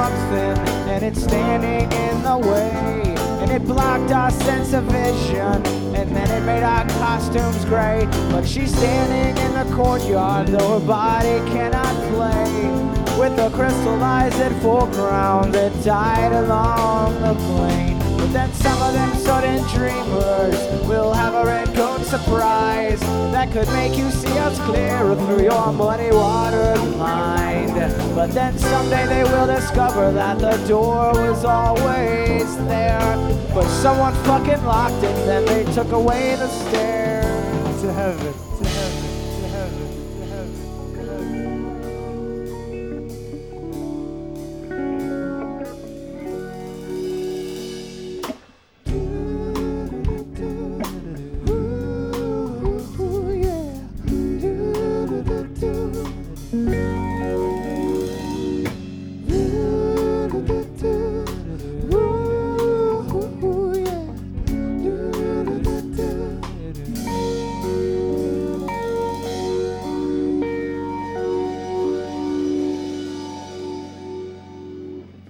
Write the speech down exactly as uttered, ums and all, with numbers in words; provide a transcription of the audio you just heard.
something, and it's standing in the way. And it blocked our sense of vision, and then it made our costumes gray. But she's standing in the courtyard, though her body cannot play. With the crystal eyes at foreground that died along the plain. But then some of them sudden dreamers will have a red coat surprise that could make you see us clearer through your muddy watered mind. But then someday they will discover that the door was always there, but someone fucking locked it, then they took away the stairs to heaven, to heaven, to heaven, to heaven, to heaven. Ooh, yeah.